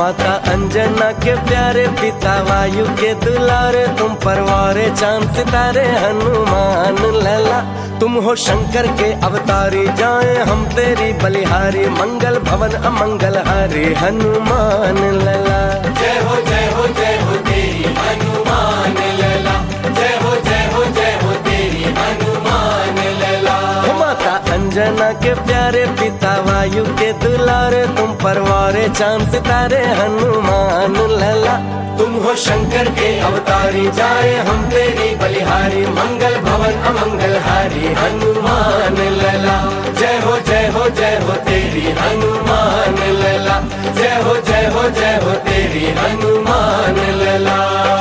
माता अंजना के प्यारे पिता वायु के दुलारे, तुम परवारे चांद सितारे हनुमान लला। तुम हो शंकर के अवतारी, जाए हम तेरी बलिहारी, मंगल भवन अमंगल हारी हनुमान लला। जय हो जय हो जय हो तेरी हनुमान लला, जय हो जय हो जय हो तेरी हनुमान लला। माता अंजना के प्यारे पिता वायु के दुलारे, तुम परवारे चांद सितारे हनुमान लला। तुम हो शंकर के अवतारी, जाए हम तेरी बलिहारी, मंगल भवन अमंगल हारी हनुमान लला। जय हो जय हो जय हो तेरी हनुमान लला, जय हो जय हो जय हो तेरी हनुमान लला।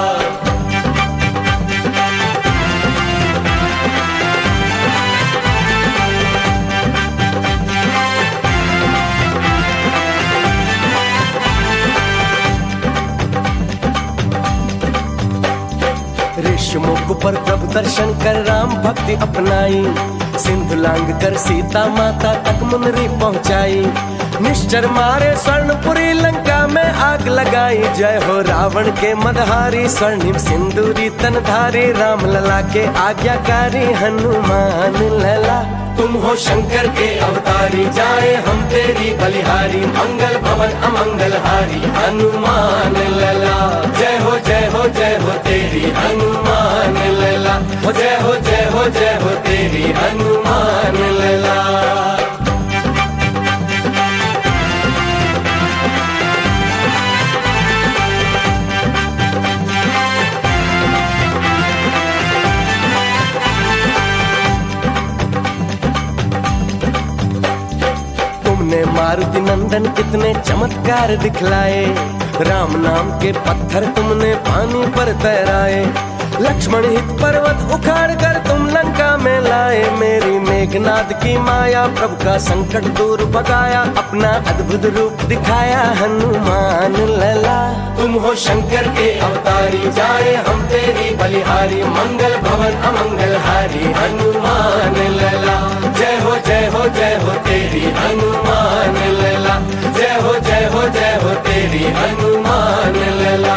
ऋषमुख पर प्रभु दर्शन कर राम भक्ति अपनाई, सिंधु लांग कर सीता माता तक मुनरी पहुंचाई। निश्चर मारे स्वर्णपुरी लंका में आग लगाई, जय हो रावण के मदहारी, स्वर्णिम सिंदूरी तनधारी, राम लला के आज्ञाकारी हनुमान लला। तुम हो शंकर के अवतारी, जाए हम तेरी बलिहारी, मंगल भवन अमंगल हारी हनुमान लला। जय हो जय हो जय हो तेरी हनुमान लला, जय हो जय हो जय हो तेरी हनुमान लला। मारुति नंदन कितने चमत्कार दिखलाए, राम नाम के पत्थर तुमने पानी पर तैराए। लक्ष्मण हित पर्वत उखाड़ कर तुम लंका में लाए, मेरी मेघनाद की माया प्रभु का संकट दूर भगाया, अपना अद्भुत रूप दिखाया हनुमान लला। तुम हो शंकर के अवतारी, जाए हम तेरी बलिहारी, मंगल भवन अमंगल हारी हनुमान लला। जय हो जय हो जय हो तेरी हनुमान लला, जय हो जय हो जय हो तेरी हनुमान लला।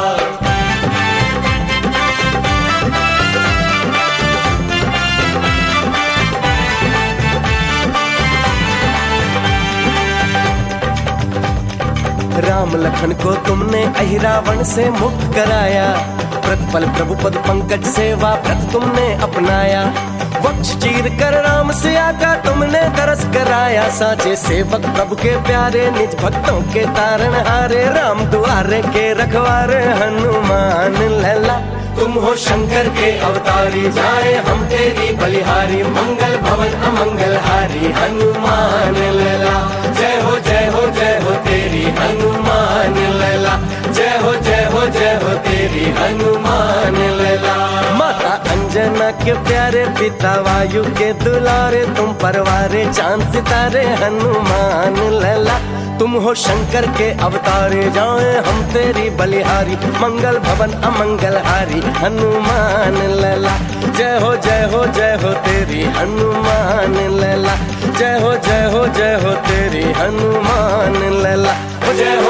राम लखन को तुमने अहिरावण से मुक्त कराया, प्रतिपल प्रभु पद पंकज सेवा व्रत तुमने अपनाया। वक्ष चीर कर राम सिया का तुमने दरस कराया, साचे सेवक प्रभु के प्यारे, निज भक्तों के तारण हारे, राम दुआरे के रखवारे हनुमान लला। तुम हो शंकर के अवतारी, जाए हम तेरी बलिहारी, मंगल भवन अमंगल हारी हनुमान लला। जय हो जय हो जय हो तेरी हनुमान लला, जय हो जय हो जय हो तेरी हनुमान लला। माता अंजना के प्यारे पिता वायु के दुलारे, तुम परवारे चांद सितारे हनुमान लला। तुम हो शंकर के अवतारे, जाए हम तेरी बलिहारी, मंगल भवन अमंगल हारी हनुमान लला। जय हो जय हो जय हो तेरी हनुमान लला, जय हो जय हो जय हो तेरी हनुमान लला। जय